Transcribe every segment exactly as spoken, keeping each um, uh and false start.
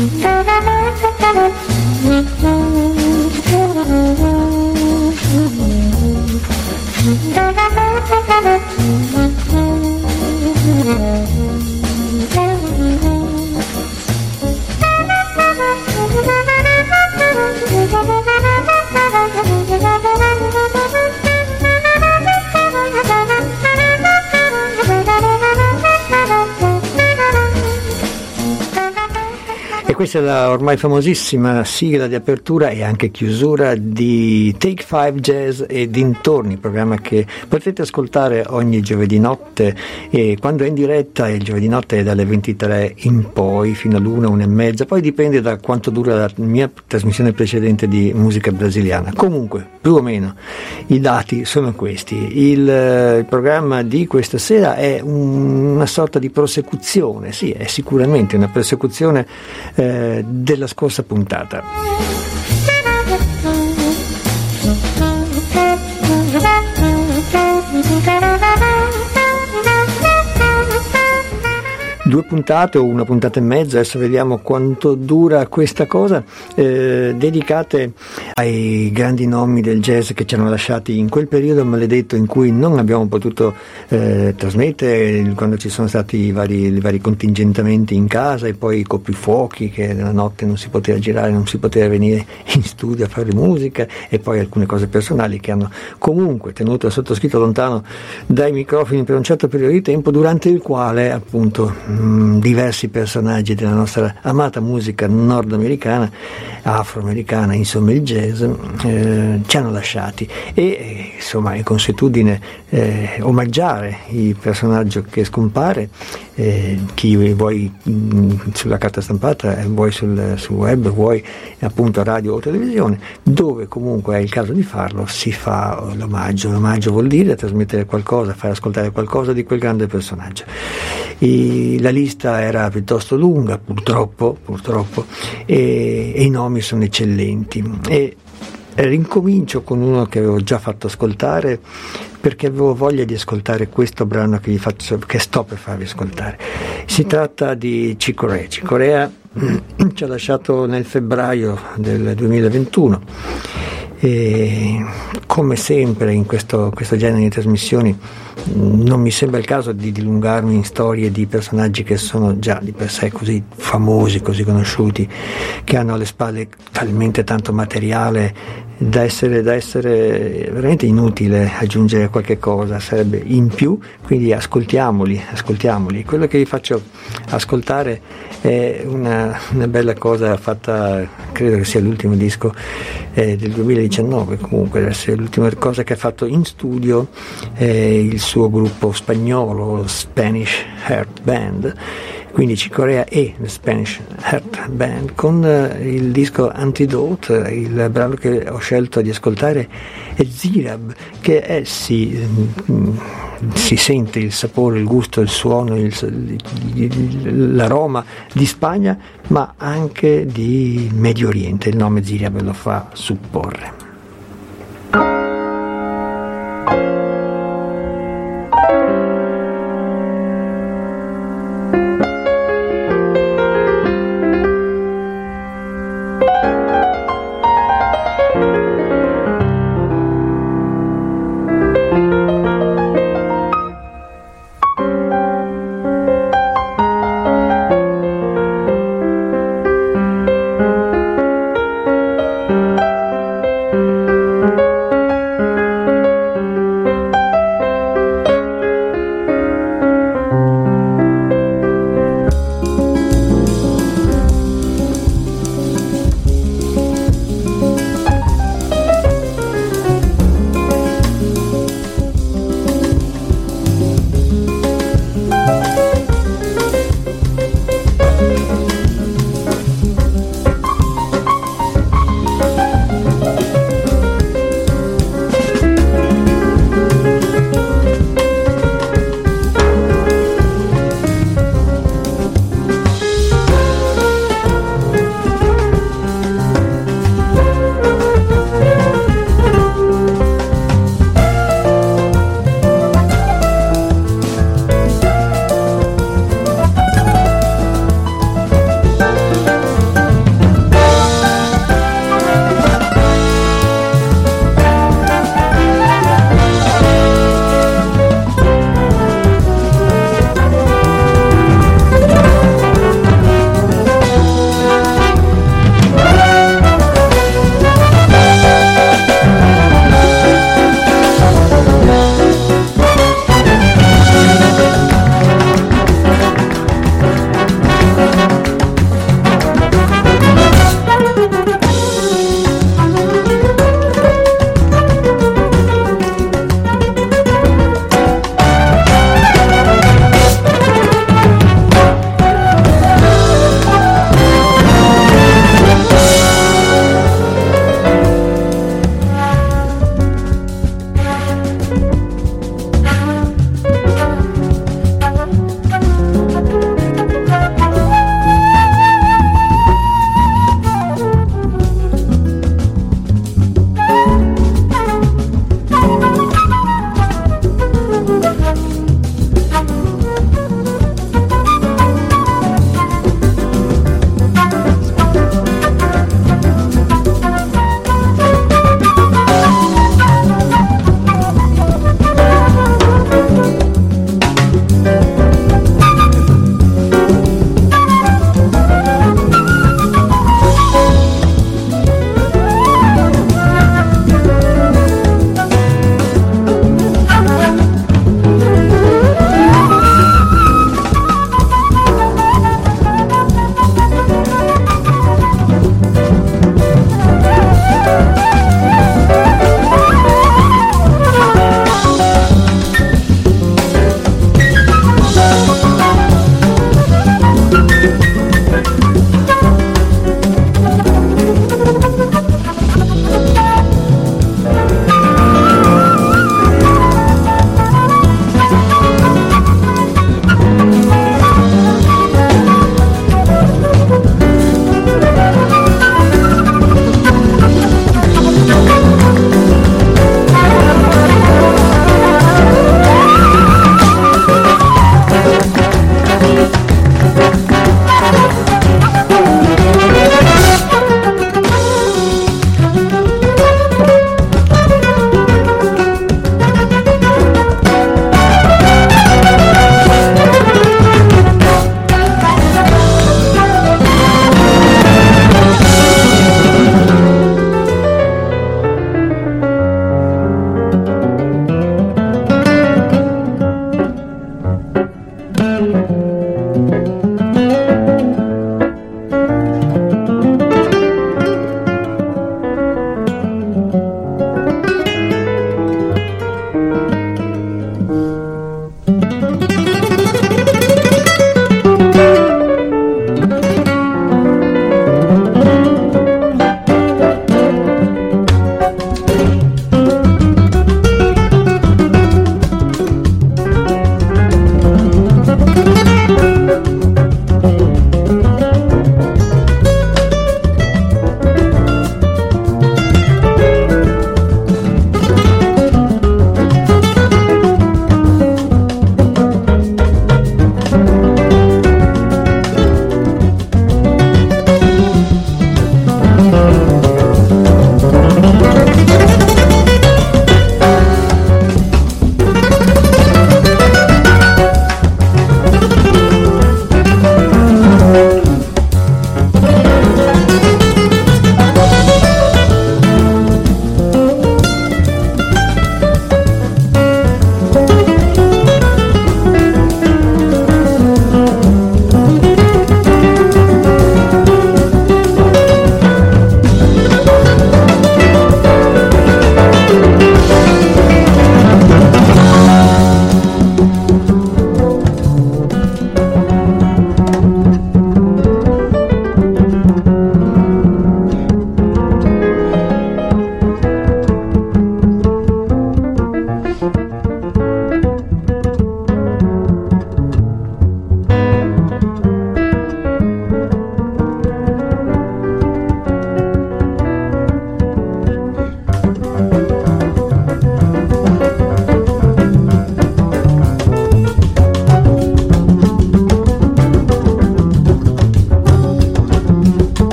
Questa è la ormai famosissima sigla di apertura e anche chiusura di Take Five Jazz e dintorni, programma che potete ascoltare ogni giovedì notte, e quando è in diretta il giovedì notte è dalle ventitré in poi fino all'una, una e mezza, poi dipende da quanto dura la mia trasmissione precedente di musica brasiliana. Comunque, più o meno, i dati sono questi. Il, il programma di questa sera è un, una sorta di prosecuzione, sì, è sicuramente una prosecuzione eh, della scorsa puntata. Due puntate o una puntata e mezza, adesso vediamo quanto dura questa cosa, eh, dedicate ai grandi nomi del jazz che ci hanno lasciati in quel periodo maledetto in cui non abbiamo potuto eh, trasmettere, quando ci sono stati i vari, i vari contingentamenti in casa e poi i coprifuochi, che la notte non si poteva girare, non si poteva venire in studio a fare musica, e poi alcune cose personali che hanno comunque tenuto il sottoscritto lontano dai microfoni per un certo periodo di tempo, durante il quale appunto diversi personaggi della nostra amata musica nordamericana, afroamericana, insomma il jazz, eh, ci hanno lasciati, e eh, insomma è consuetudine eh, omaggiare il personaggio che scompare, eh, chi vuoi mh, sulla carta stampata, vuoi sul, sul web, vuoi appunto radio o televisione, dove comunque è il caso di farlo, si fa l'omaggio. L'omaggio vuol dire trasmettere qualcosa, far ascoltare qualcosa di quel grande personaggio. I, la lista era piuttosto lunga, purtroppo, purtroppo e, e i nomi sono eccellenti, e rincomincio con uno che avevo già fatto ascoltare, perché avevo voglia di ascoltare questo brano che, vi faccio, che sto per farvi ascoltare. Si tratta di Chick Corea. Chick Corea ci ha lasciato nel febbraio del duemilaventuno, e come sempre in questo, questo genere di trasmissioni non mi sembra il caso di dilungarmi in storie di personaggi che sono già di per sé così famosi, così conosciuti, che hanno alle spalle talmente tanto materiale da essere, da essere veramente inutile aggiungere qualche cosa, sarebbe in più, quindi ascoltiamoli, ascoltiamoli. Quello che vi faccio ascoltare è una, una bella cosa fatta, credo che sia l'ultimo disco eh, del duemiladiciannove, comunque deve essere l'ultima cosa che ha fatto in studio eh, il suo gruppo spagnolo, Spanish Heart Band, quindi Chick Corea e the Spanish Heart Band, con uh, il disco Antidote. Il brano che ho scelto di ascoltare è Zirab, che è sì, mm, si sente il sapore, il gusto, il suono, il, il, l'aroma di Spagna, ma anche di Medio Oriente. Il nome Zirab lo fa supporre.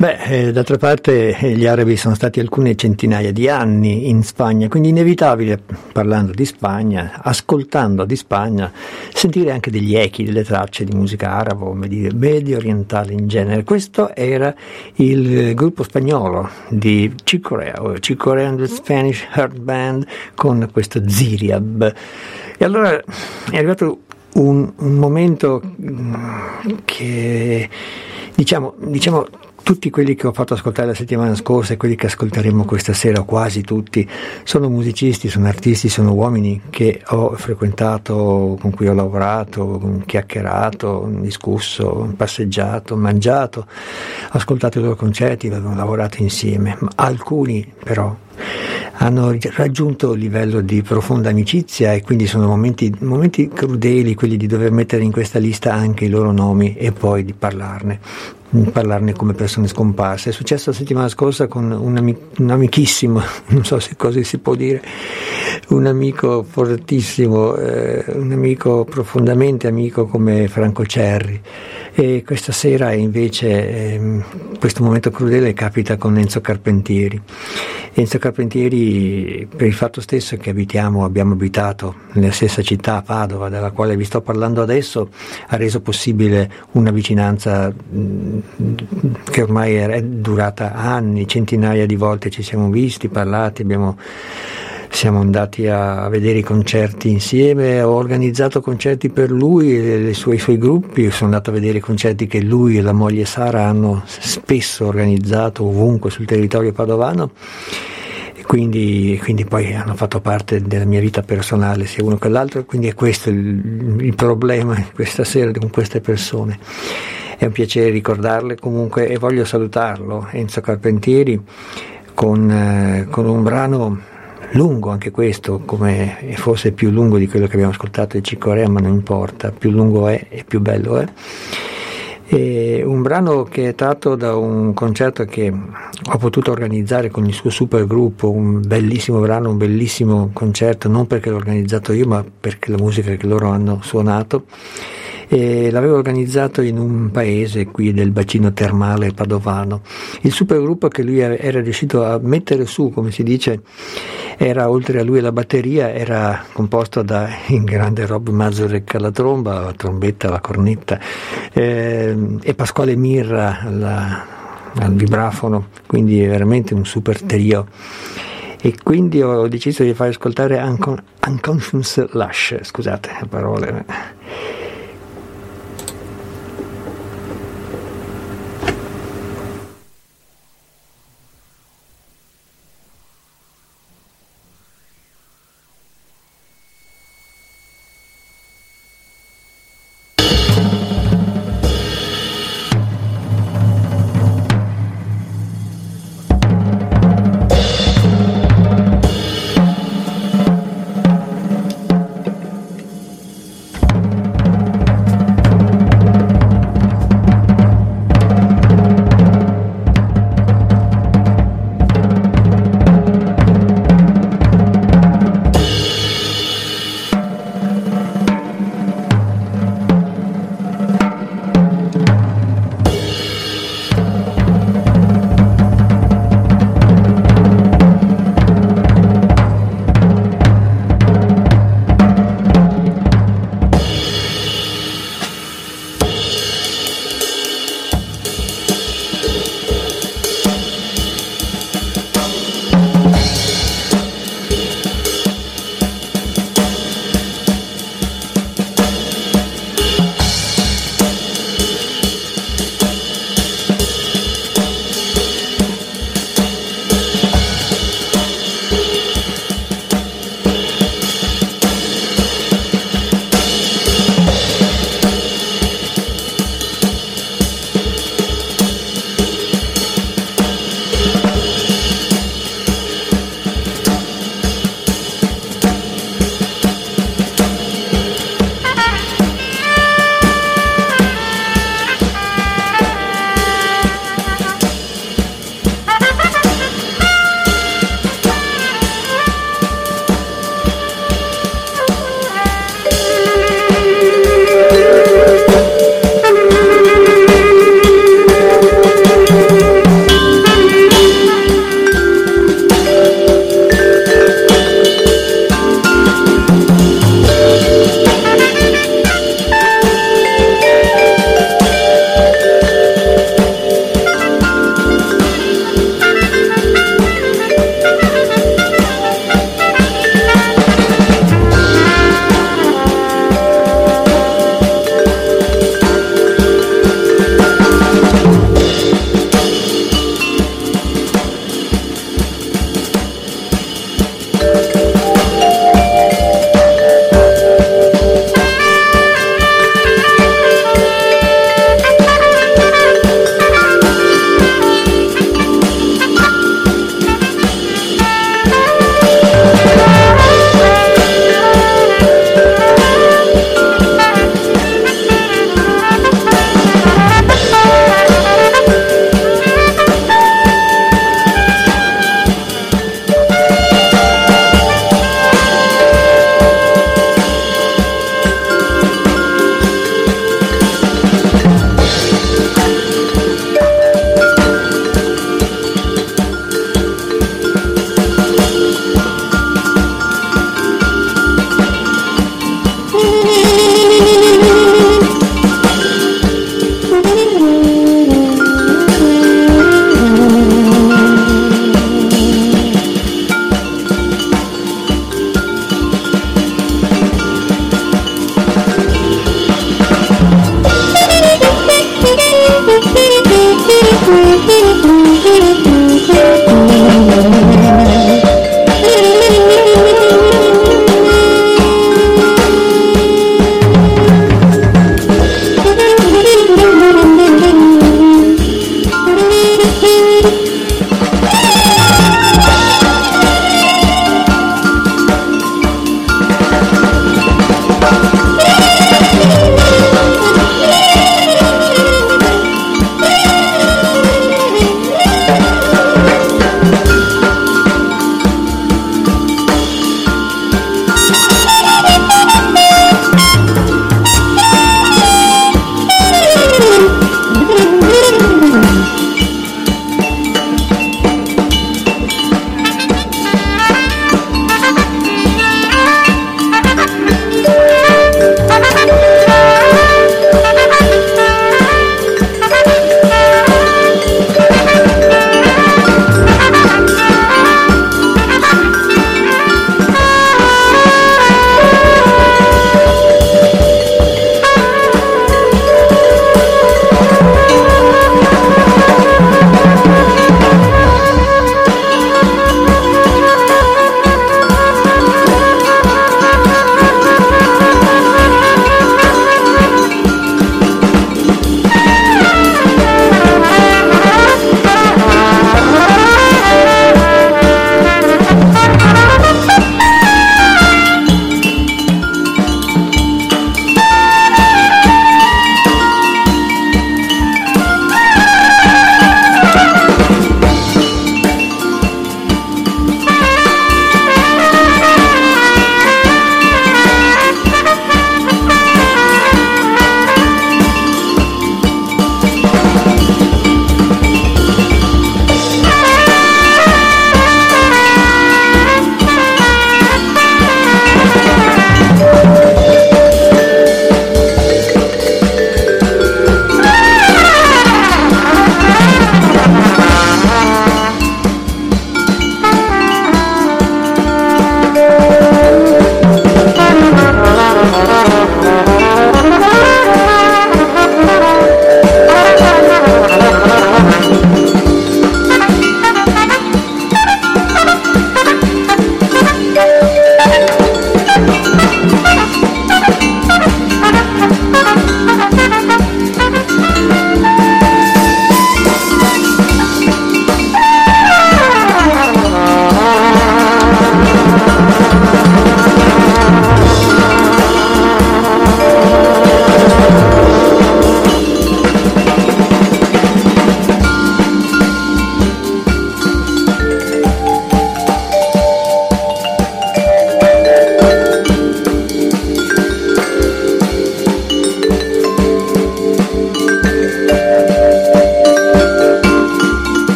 Beh, eh, d'altra parte eh, gli arabi sono stati alcune centinaia di anni in Spagna, quindi inevitabile, parlando di Spagna, ascoltando di Spagna, sentire anche degli echi, delle tracce di musica arabo, medio, medio orientale in genere. Questo era il gruppo spagnolo di Chick Corea, o Chick Corea and the Spanish Heart Band, con questo Ziryab. E allora è arrivato un, un momento che, diciamo, diciamo tutti quelli che ho fatto ascoltare la settimana scorsa e quelli che ascolteremo questa sera, o quasi tutti, sono musicisti, sono artisti, sono uomini che ho frequentato, con cui ho lavorato, chiacchierato, discusso, passeggiato, mangiato, ho ascoltato i loro concerti, abbiamo lavorato insieme. Alcuni però hanno raggiunto il livello di profonda amicizia e quindi sono momenti, momenti crudeli quelli di dover mettere in questa lista anche i loro nomi e poi di parlarne. parlarne come persone scomparse. È successo la settimana scorsa con un, amic- un amichissimo, non so se così si può dire, un amico fortissimo, eh, un amico profondamente amico come Franco Cerri, e questa sera invece eh, questo momento crudele capita con Enzo Carpentieri. Enzo Carpentieri, per il fatto stesso che abitiamo, abbiamo abitato nella stessa città, Padova, della quale vi sto parlando adesso, ha reso possibile una vicinanza mh, che ormai è durata anni, centinaia di volte ci siamo visti, parlati, abbiamo, siamo andati a vedere i concerti insieme, ho organizzato concerti per lui e i suoi, i suoi gruppi, sono andato a vedere i concerti che lui e la moglie Sara hanno spesso organizzato ovunque sul territorio padovano. Quindi, quindi poi hanno fatto parte della mia vita personale sia uno che l'altro, quindi è questo il, il problema questa sera con queste persone. È un piacere ricordarle comunque e voglio salutarlo, Enzo Carpentieri, con, eh, con un brano lungo anche questo, come forse più lungo di quello che abbiamo ascoltato di Chick Corea, ma non importa, più lungo è e più bello è. E un brano che è tratto da un concerto che ho potuto organizzare con il suo super gruppo, un bellissimo brano, un bellissimo concerto, non perché l'ho organizzato io, ma perché la musica che loro hanno suonato. E l'avevo organizzato in un paese qui del bacino termale padovano. Il supergruppo che lui era riuscito a mettere su, come si dice, era, oltre a lui e la batteria, era composto da il grande Rob Mazurek alla tromba, la trombetta, la cornetta, eh, e Pasquale Mirra alla, al vibrafono, quindi veramente un super trio. E quindi ho deciso di far ascoltare Uncon- Unconscious Lush, scusate le parole.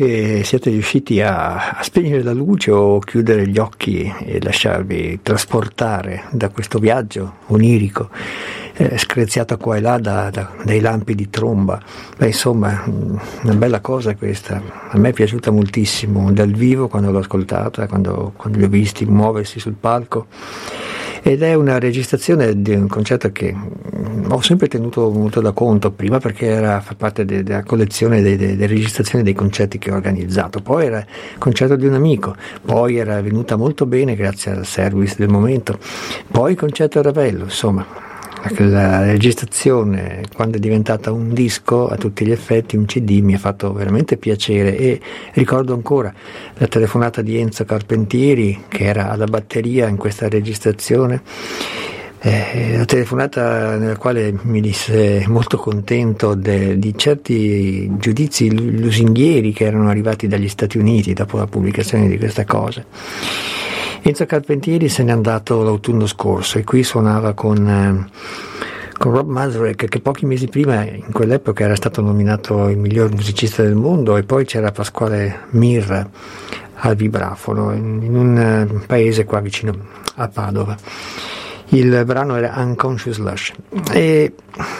che siete riusciti a, a spegnere la luce o chiudere gli occhi e lasciarvi trasportare da questo viaggio onirico, eh, screziato qua e là da, da, dai lampi di tromba. Beh, insomma, una bella cosa questa. A me è piaciuta moltissimo dal vivo quando l'ho ascoltata, quando, quando li ho visti muoversi sul palco. Ed è una registrazione di un concerto che ho sempre tenuto molto da conto, prima perché era, fa parte de, della collezione delle de, de registrazioni dei concerti che ho organizzato, poi era il concerto di un amico, poi era venuta molto bene grazie al service del momento, poi il concerto era bello, insomma. La registrazione, quando è diventata un disco a tutti gli effetti, un C D, mi ha fatto veramente piacere, e ricordo ancora la telefonata di Enzo Carpentieri, che era alla batteria in questa registrazione, eh, la telefonata nella quale mi disse molto contento de, di certi giudizi lusinghieri che erano arrivati dagli Stati Uniti dopo la pubblicazione di questa cosa. Enzo Carpentieri se n'è andato l'autunno scorso e qui suonava con, eh, con Rob Mazurek, che pochi mesi prima, in quell'epoca, era stato nominato il miglior musicista del mondo, e poi c'era Pasquale Mirra al vibrafono in, in un uh, paese qua vicino a Padova. Il brano era Unconscious Lush. E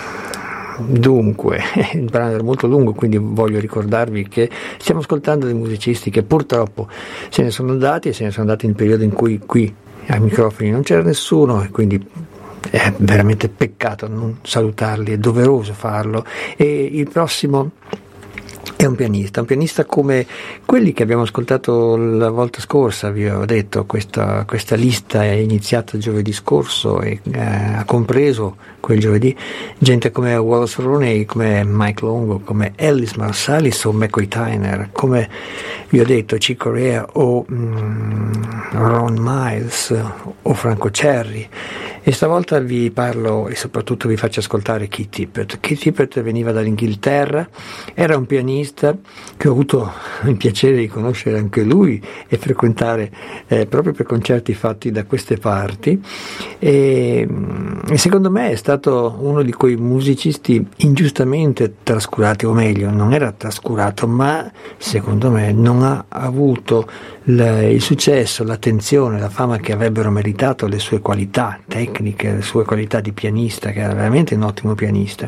dunque, il brano era molto lungo, quindi voglio ricordarvi che stiamo ascoltando dei musicisti che purtroppo se ne sono andati, e se ne sono andati in un periodo in cui qui ai microfoni non c'era nessuno, e quindi è veramente peccato non salutarli, è doveroso farlo. E il prossimo è un pianista, un pianista come quelli che abbiamo ascoltato la volta scorsa. Vi ho detto, questa, questa lista è iniziata giovedì scorso e eh, ha compreso quel giovedì gente come Wallace Roney, come Mike Longo, come Ellis Marsalis o McCoy Tyner, come vi ho detto Chick Corea o mm, Ron Miles o Franco Cherry. E stavolta vi parlo e soprattutto vi faccio ascoltare Keith Tippett. Keith Tippett veniva dall'Inghilterra, era un pianista che ho avuto il piacere di conoscere anche lui e frequentare eh, proprio per concerti fatti da queste parti, e, e secondo me è stato uno di quei musicisti ingiustamente trascurati, o meglio, non era trascurato, ma secondo me non ha avuto il, il successo, l'attenzione, la fama che avrebbero meritato le sue qualità tecniche, le sue qualità di pianista, che era veramente un ottimo pianista.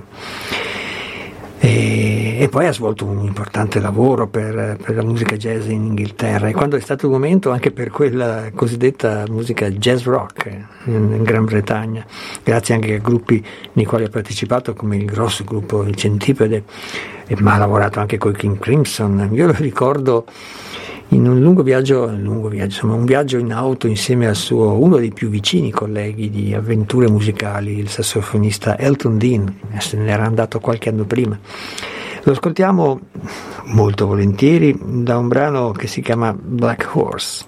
E, e poi ha svolto un importante lavoro per, per la musica jazz in Inghilterra, e quando è stato il momento anche per quella cosiddetta musica jazz rock in, in Gran Bretagna, grazie anche a gruppi nei quali ha partecipato come il grosso gruppo Il Centipede, e, ma ha lavorato anche con i King Crimson. Io lo ricordo in un lungo viaggio, lungo viaggio, insomma un viaggio in auto insieme al suo, uno dei più vicini colleghi di avventure musicali, il sassofonista Elton Dean, se ne era andato qualche anno prima. Lo ascoltiamo molto volentieri da un brano che si chiama Black Horse.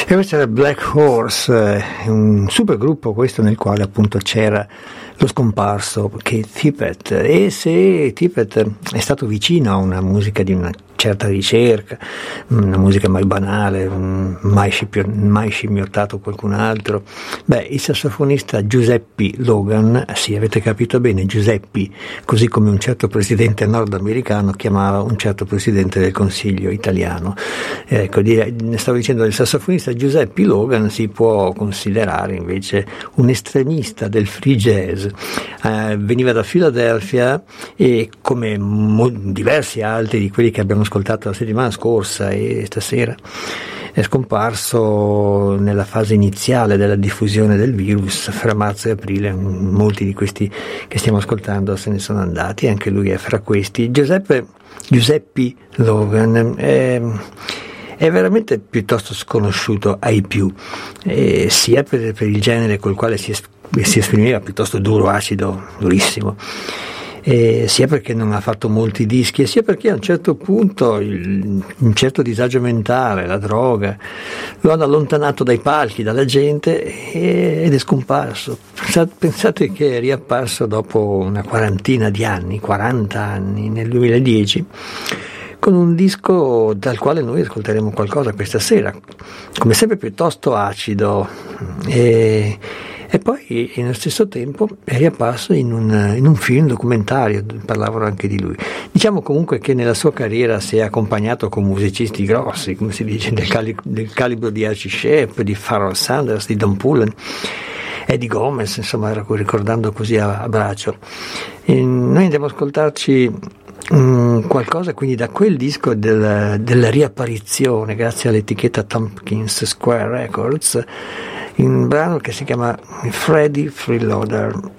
E questo era Black Horse, un super gruppo questo nel quale appunto c'era lo scomparso Keith Tippett, e se Tippett è stato vicino a una musica di una certa ricerca, una musica mai banale, mai, scippio, mai scimmiottato qualcun altro, beh, il sassofonista Giuseppe Logan, sì, avete capito bene, Giuseppe, così come un certo presidente nordamericano chiamava un certo presidente del Consiglio italiano. Ecco, stavo dicendo, il sassofonista Giuseppe Logan si può considerare invece un estremista del free jazz. Eh, veniva da Filadelfia e come mo- diversi altri di quelli che abbiamo ascoltato la settimana scorsa e stasera è scomparso nella fase iniziale della diffusione del virus fra marzo e aprile. Molti di questi che stiamo ascoltando se ne sono andati, anche lui è fra questi. Giuseppe, Giuseppe Logan è, è veramente piuttosto sconosciuto ai più, eh, sia per, per il genere col quale si, si esprimeva, piuttosto duro, acido, durissimo, e sia perché non ha fatto molti dischi, e sia perché a un certo punto il, un certo disagio mentale, la droga, lo hanno allontanato dai palchi, dalla gente, e, ed è scomparso. Pensate che è riapparso dopo una quarantina di anni, quaranta anni, nel duemiladieci, con un disco dal quale noi ascolteremo qualcosa questa sera, come sempre piuttosto acido, e E poi nello stesso tempo è riapparso in un, in un film documentario, parlavano anche di lui. Diciamo comunque che nella sua carriera si è accompagnato con musicisti grossi, come si dice, del, cali- del calibro di Archie Shepp, di Pharoah Sanders, di Don Pullen, Eddie Gomez, insomma, ricordando così a, a braccio. E noi andiamo ad ascoltarci um, qualcosa quindi da quel disco del, della riapparizione, grazie all'etichetta Tompkins Square Records, un brano che si chiama Freddie Freeloader.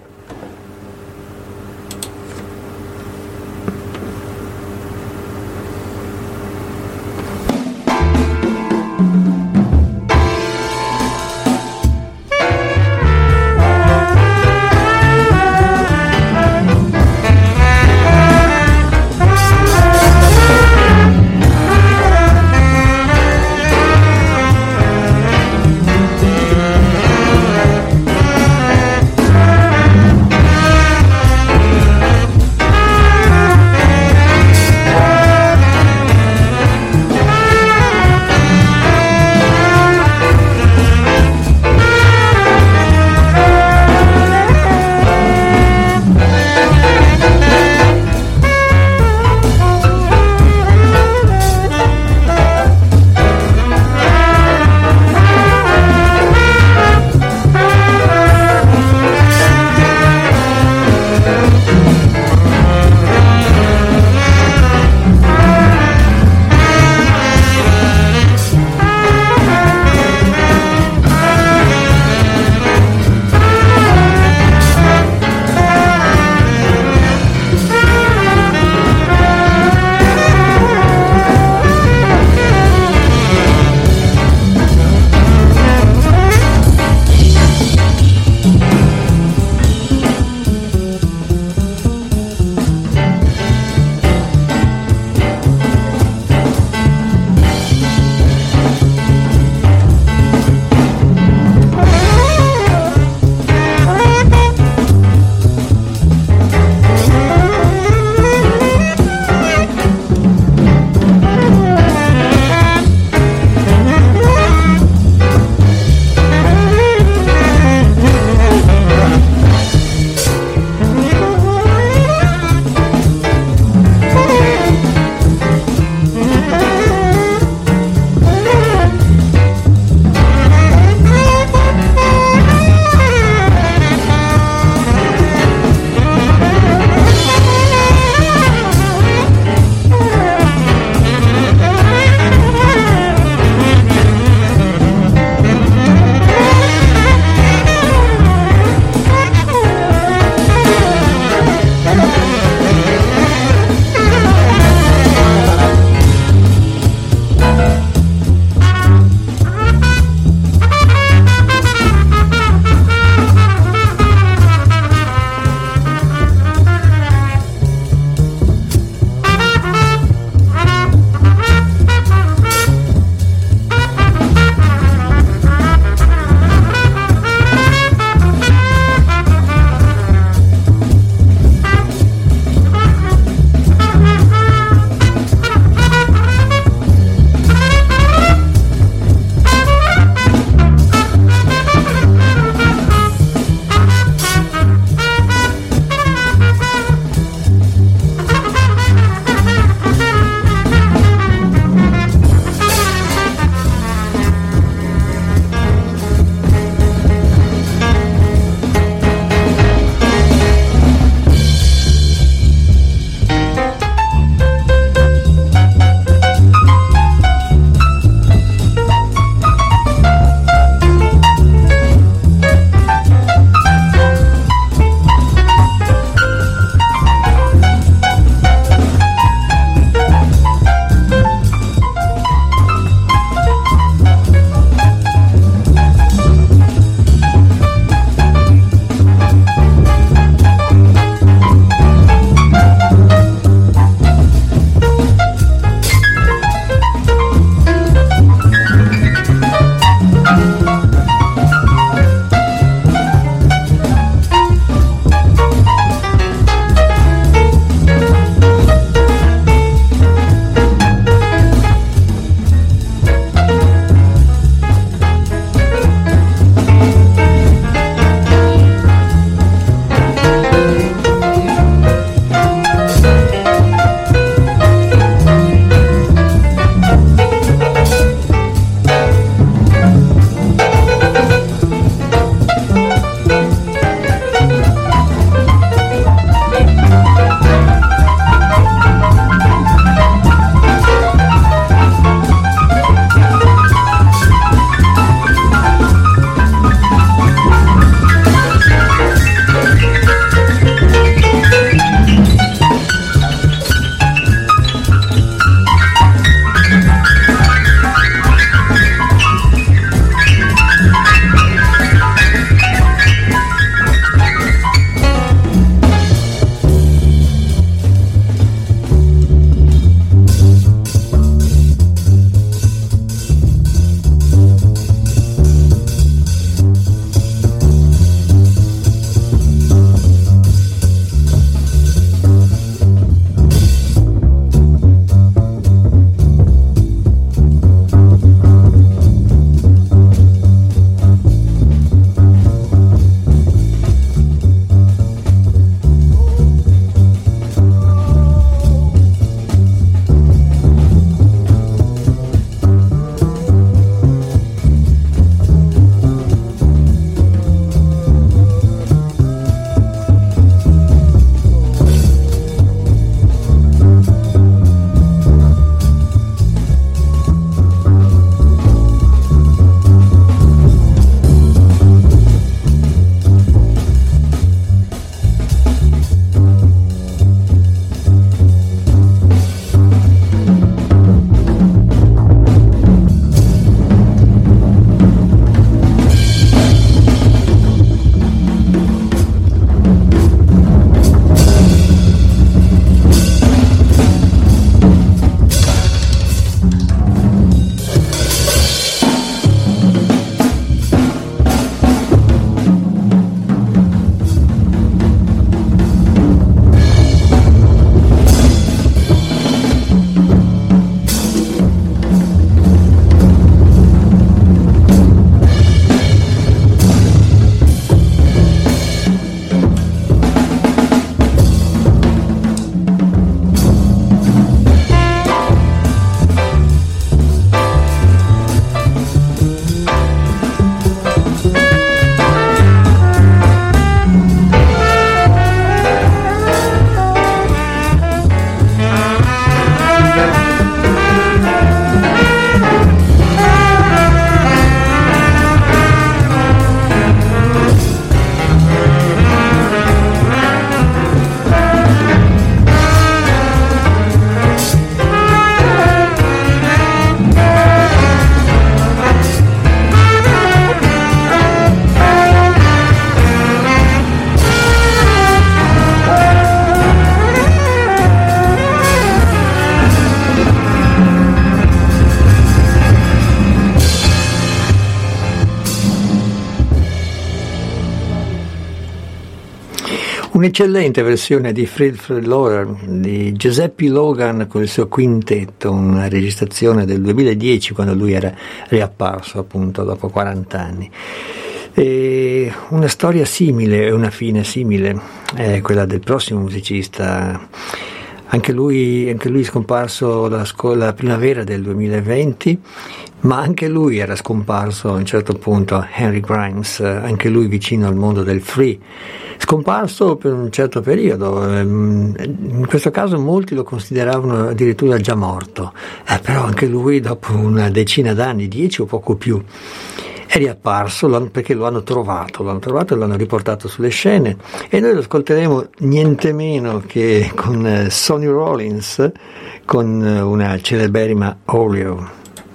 Un'eccellente versione di Fred Fred Logan, di Giuseppe Logan con il suo quintetto, una registrazione del duemiladieci quando lui era riapparso appunto dopo quaranta anni. E una storia simile, una fine simile, è quella del prossimo musicista. Anche lui, anche lui è scomparso la, la primavera del duemilaventi, ma anche lui era scomparso a un certo punto, Henry Grimes, anche lui vicino al mondo del free, scomparso per un certo periodo. In questo caso molti lo consideravano addirittura già morto, eh, però anche lui dopo una decina d'anni, dieci o poco più, è riapparso perché lo hanno trovato, lo hanno trovato e l'hanno riportato sulle scene, e noi lo ascolteremo niente meno che con Sonny Rollins, con una celeberrima Oreo.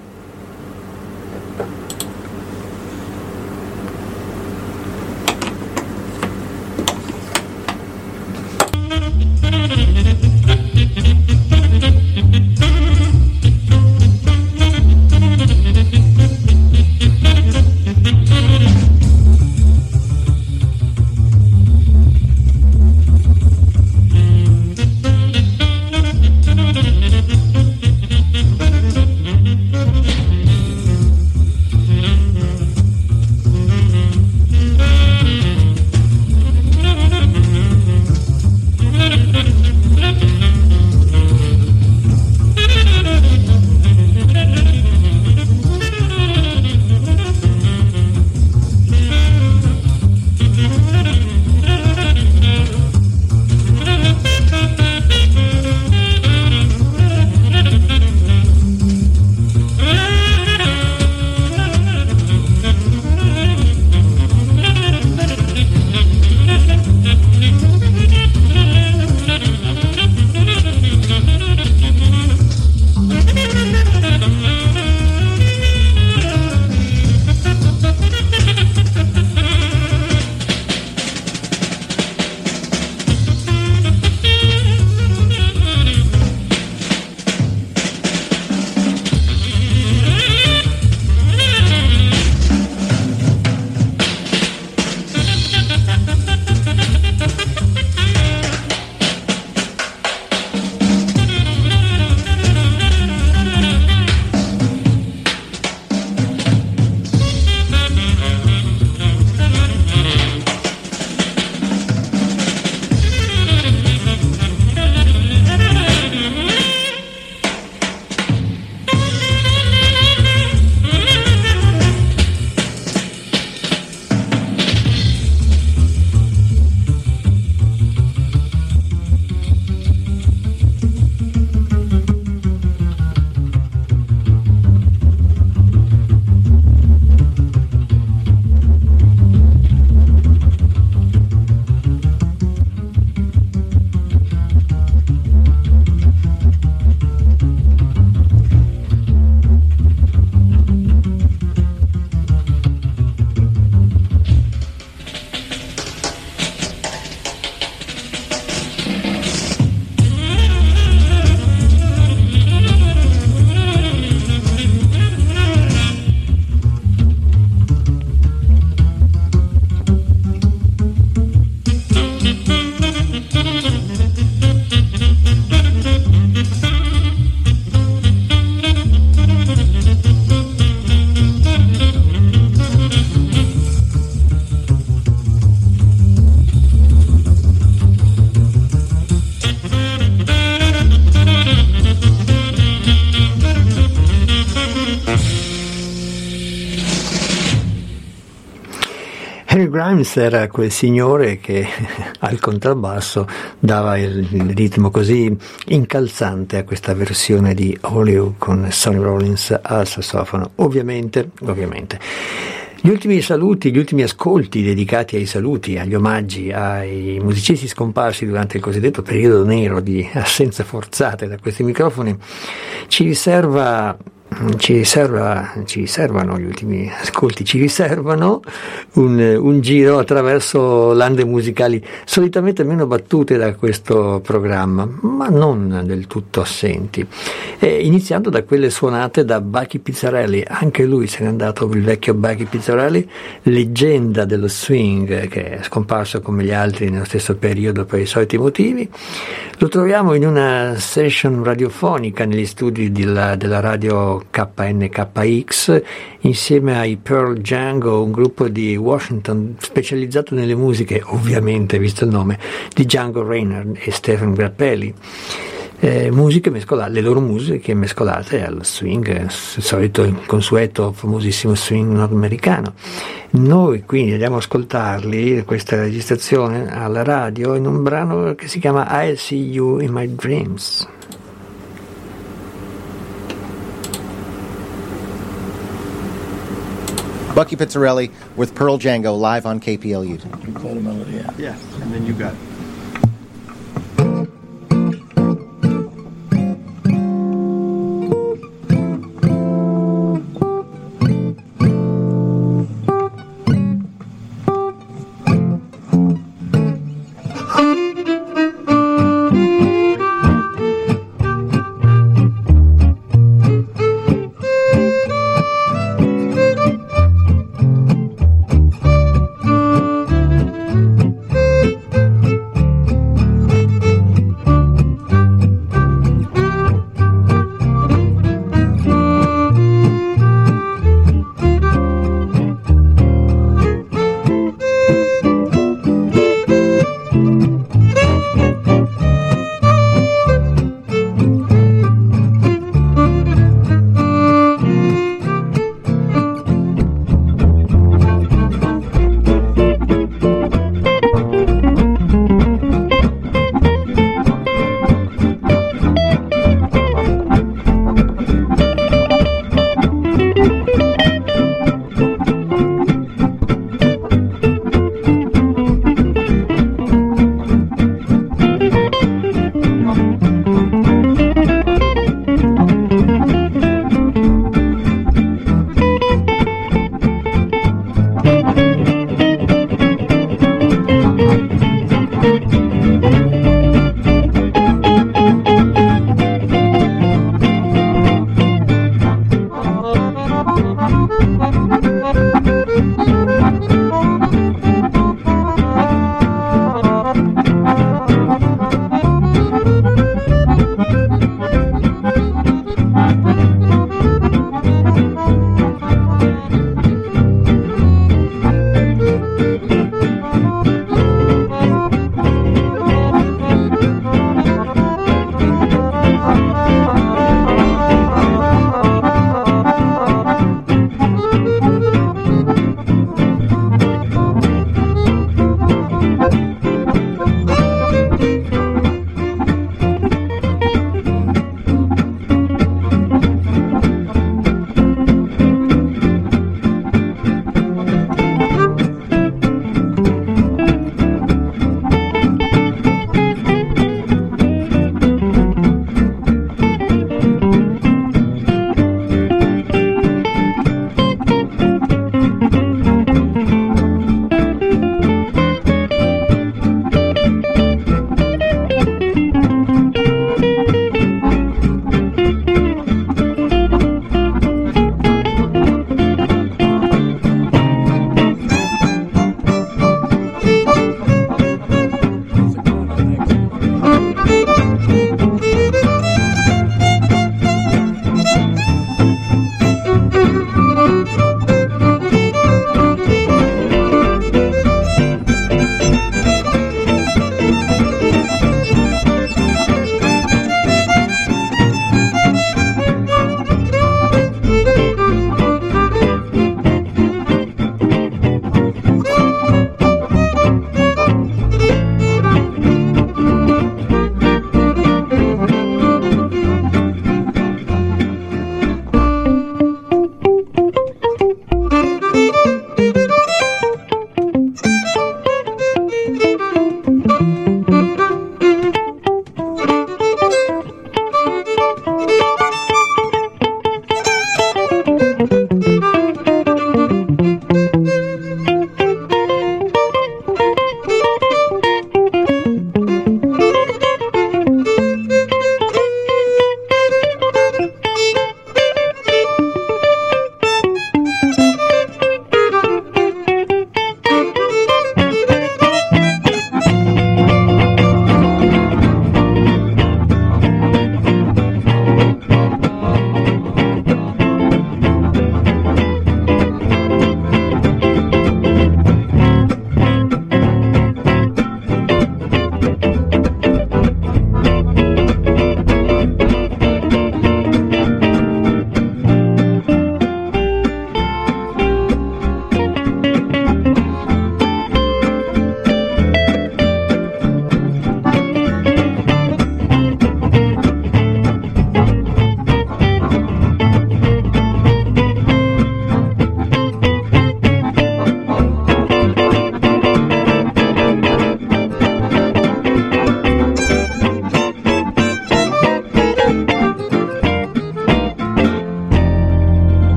Henry Grimes era quel signore che al contrabbasso dava il, il ritmo così incalzante a questa versione di Hollywood con Sonny Rollins al sassofono. Ovviamente, ovviamente. Gli ultimi saluti, gli ultimi ascolti dedicati ai saluti, agli omaggi ai musicisti scomparsi durante il cosiddetto periodo nero di assenze forzate da questi microfoni ci riserva ci, serva, ci servano gli ultimi ascolti, ci riservano un, un giro attraverso lande musicali solitamente meno battute da questo programma, ma non del tutto assenti, e iniziando da quelle suonate da Bucky Pizzarelli. Anche lui se n'è andato, il vecchio Bucky Pizzarelli, leggenda dello swing, che è scomparso come gli altri nello stesso periodo per i soliti motivi. Lo troviamo in una session radiofonica negli studi della, della radio K N K X insieme ai Pearl Django, un gruppo di Washington specializzato nelle musiche, ovviamente visto il nome, di Django Reinhardt e Stephen Grappelli. Eh, musiche mescolate, le loro musiche mescolate al swing, il solito il consueto famosissimo swing nordamericano. Noi quindi andiamo ad ascoltarli, questa registrazione alla radio, in un brano che si chiama I'll See You in My Dreams. Bucky Pizzarelli with Pearl Django live on K P L U. You call the melody, yeah. Yeah, and then you got it.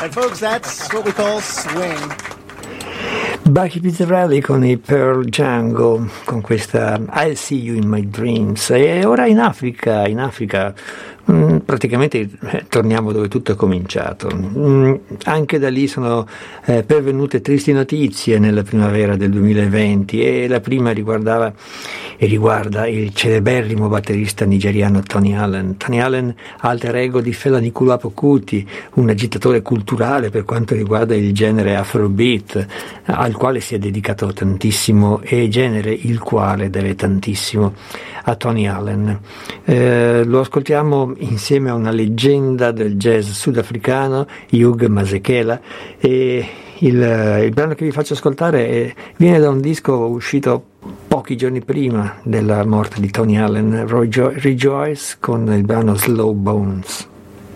And folks, that's what we call swing. Bucky Pizzarelli con i Pearl Django, con questa I'll See You in My Dreams. E ora in Africa, in Africa mh, praticamente eh, torniamo dove tutto è cominciato. Mh, anche da lì sono eh, pervenute tristi notizie nella primavera del duemilaventi, e la prima riguardava e riguarda il celeberrimo batterista nigeriano Tony Allen. Tony Allen, alter ego di Fela Anikulapo Kuti, un agitatore culturale per quanto riguarda il genere Afrobeat, al quale si è dedicato tantissimo, e genere il quale deve tantissimo a Tony Allen. Eh, lo ascoltiamo insieme a una leggenda del jazz sudafricano, Hugh Masekela, e il, il brano che vi faccio ascoltare è, viene da un disco uscito pochi giorni prima della morte di Tony Allen, Rejo- Rejoice, con il brano Slow Bones.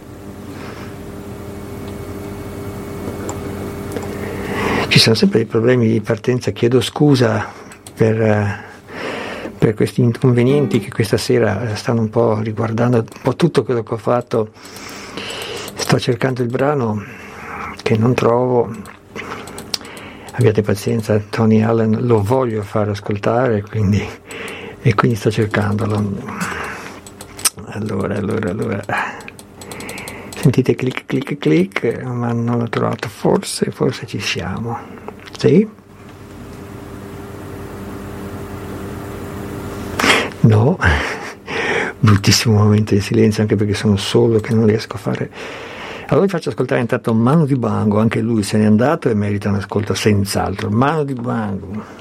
Ci sono sempre dei problemi di partenza, chiedo scusa per, per questi inconvenienti che questa sera stanno un po' riguardando un po' tutto quello che ho fatto. Sto cercando il brano che non trovo, abbiate pazienza, Tony Allen lo voglio far ascoltare, quindi, e quindi sto cercandolo. Allora, allora, allora... Sentite clic clic clic, ma non l'ho trovato, forse, forse ci siamo. Sì? No? Bruttissimo momento di silenzio, anche perché sono solo che non riesco a fare. Allora vi faccio ascoltare intanto Manu Dibango, anche lui se n'è andato e merita un ascolto senz'altro. Manu Dibango.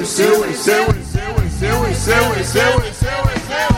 segue, segue, segue, segue, segue, segue, segue,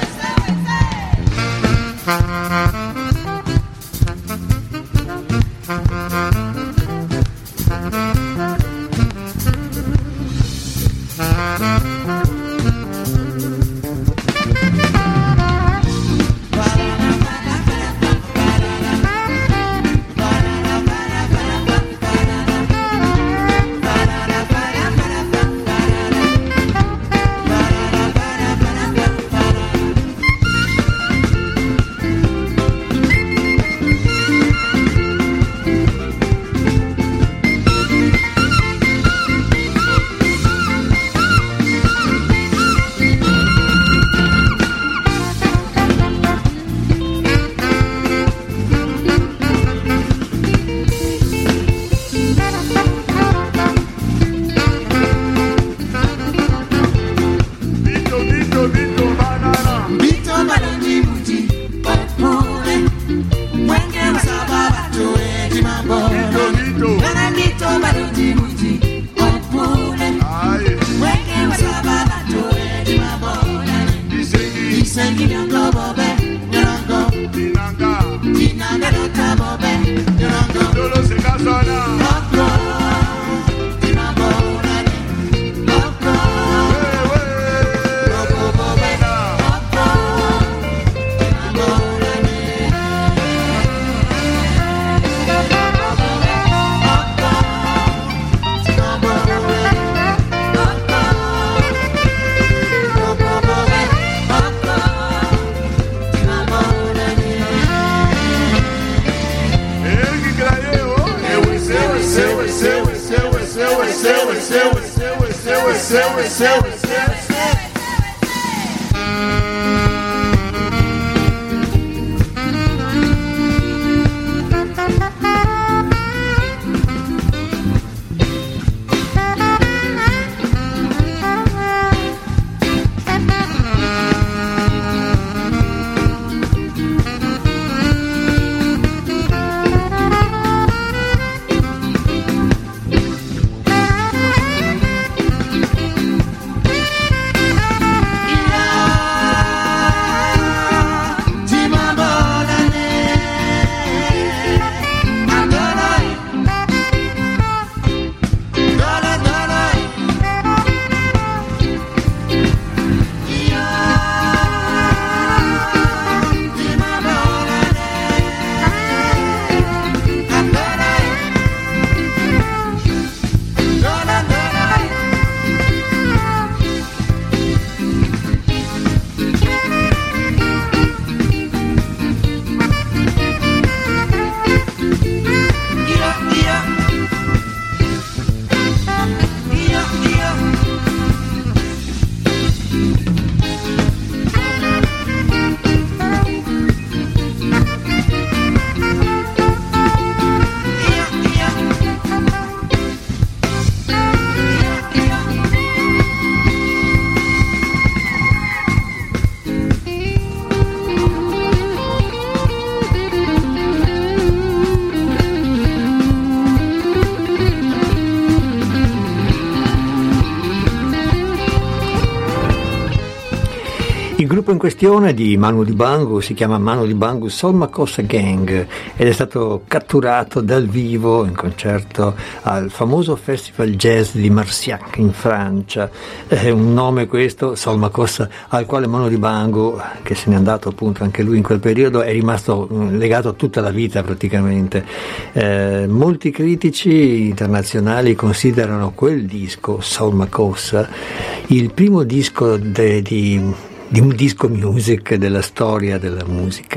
Il gruppo in questione di Manu Dibango si chiama Manu Dibango Soul Makossa Gang ed è stato catturato dal vivo in concerto al famoso Festival Jazz di Marciac in Francia. È un nome questo, Soul Makossa, al quale Manu Dibango, che se n'è andato appunto anche lui in quel periodo, è rimasto legato tutta la vita praticamente. Eh, molti critici internazionali considerano quel disco, Soul Makossa, il primo disco de, di di un disco music della storia della musica,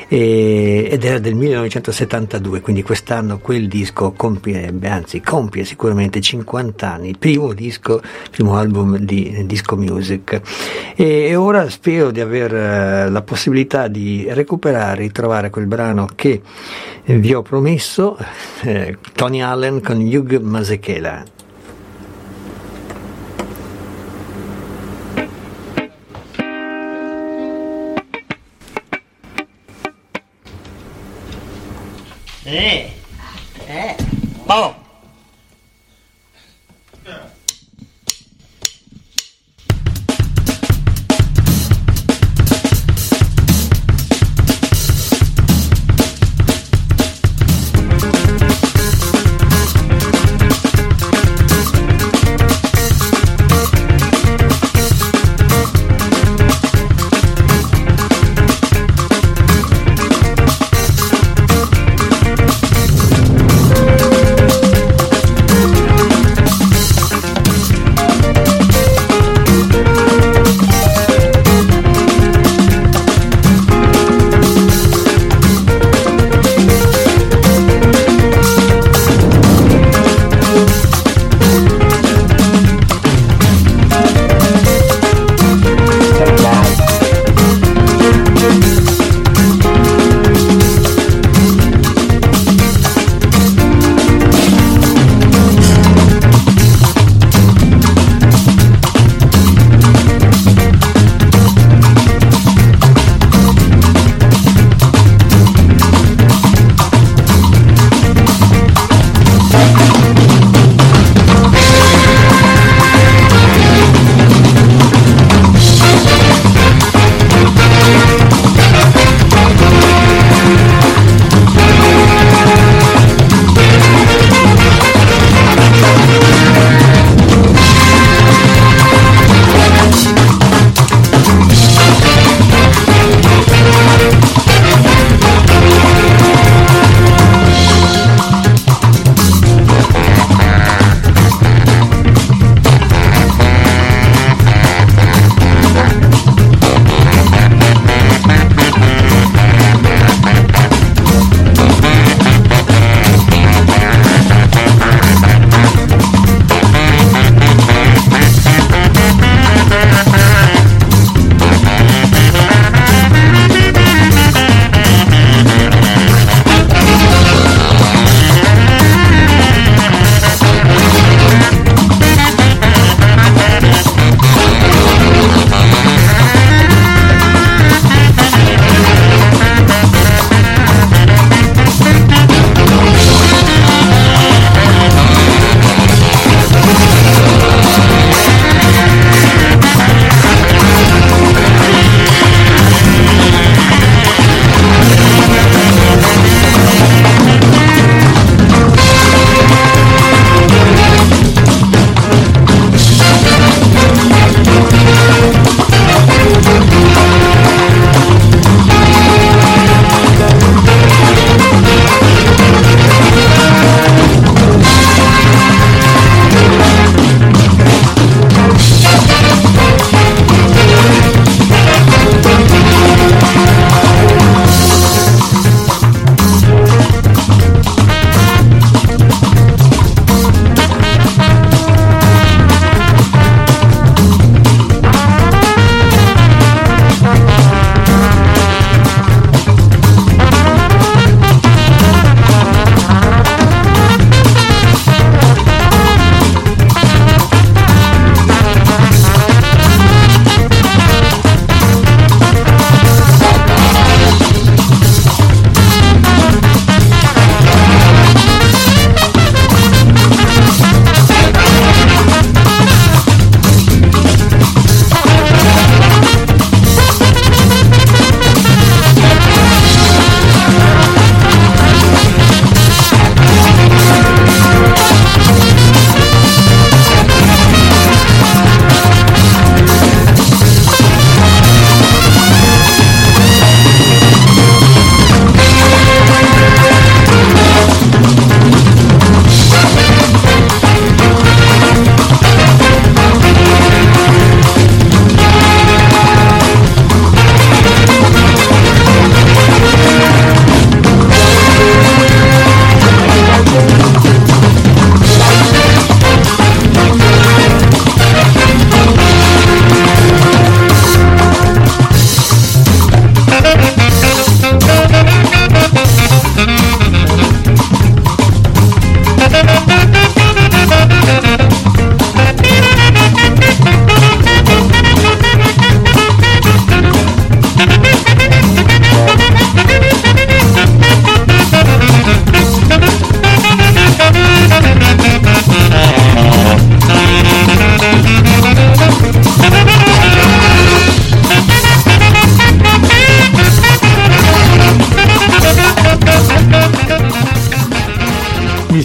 e, ed era del millenovecentosettantadue, quindi quest'anno quel disco compierebbe, anzi compie sicuramente cinquanta anni, il primo disco, primo album di disco music. E, e ora spero di aver uh, la possibilità di recuperare, ritrovare quel brano che vi ho promesso, eh, Tony Allen con Hugh Masekela. Eh, eh, boh.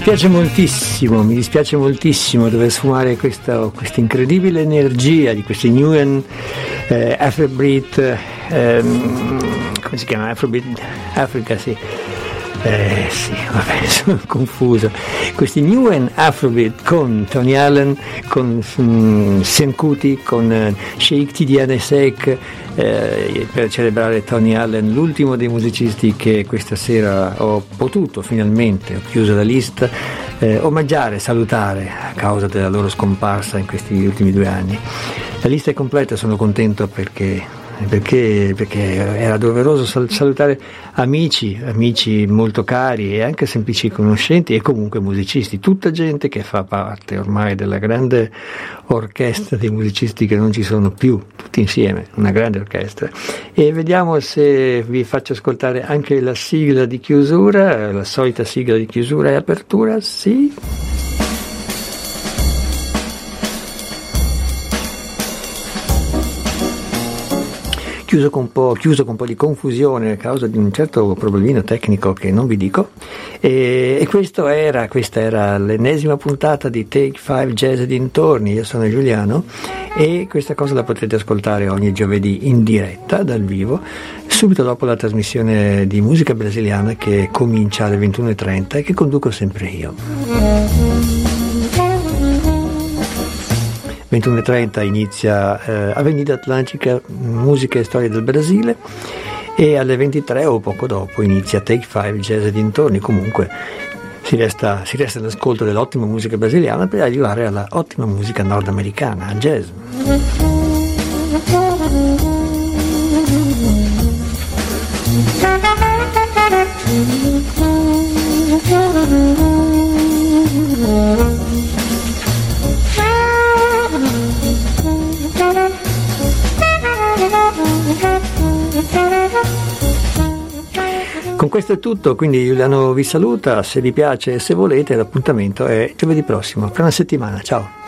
dispiace moltissimo, mi dispiace moltissimo dover sfumare questa, questa incredibile energia di questi New and eh, Afrobeat, ehm, come si chiama? Afrobeat Africa, sì. Eh sì, vabbè, sono confuso. Questi New and Afrobeat con Tony Allen, con um, Sean Kuti, con uh, Sheikh Tidiane Seck, eh, per celebrare Tony Allen, l'ultimo dei musicisti che questa sera ho potuto finalmente, ho chiuso la lista, eh, omaggiare, salutare a causa della loro scomparsa in questi ultimi due anni. La lista è completa, sono contento perché Perché, perché era doveroso sal- salutare amici, amici molto cari e anche semplici conoscenti e comunque musicisti, tutta gente che fa parte ormai della grande orchestra dei musicisti che non ci sono più, tutti insieme, una grande orchestra. E vediamo se vi faccio ascoltare anche la sigla di chiusura, la solita sigla di chiusura e apertura, sì. Chiuso con, un po', chiuso con un po' di confusione a causa di un certo problemino tecnico che non vi dico, e, e questo era, questa era l'ennesima puntata di Take five Jazz e dintorni. Io sono Giuliano e questa cosa la potrete ascoltare ogni giovedì in diretta dal vivo, subito dopo la trasmissione di musica brasiliana che comincia alle ventuno e trenta e che conduco sempre io. ventuno e trenta inizia eh, Avenida Atlantica, musica e storia del Brasile, e alle ventitré o poco dopo inizia Take five Jazz e dintorni. Comunque si resta, si resta all'ascolto dell'ottima musica brasiliana per arrivare alla ottima musica nordamericana, al jazz. Con questo è tutto, quindi Giuliano vi saluta, se vi piace e se volete l'appuntamento è giovedì prossimo, fra una settimana, ciao!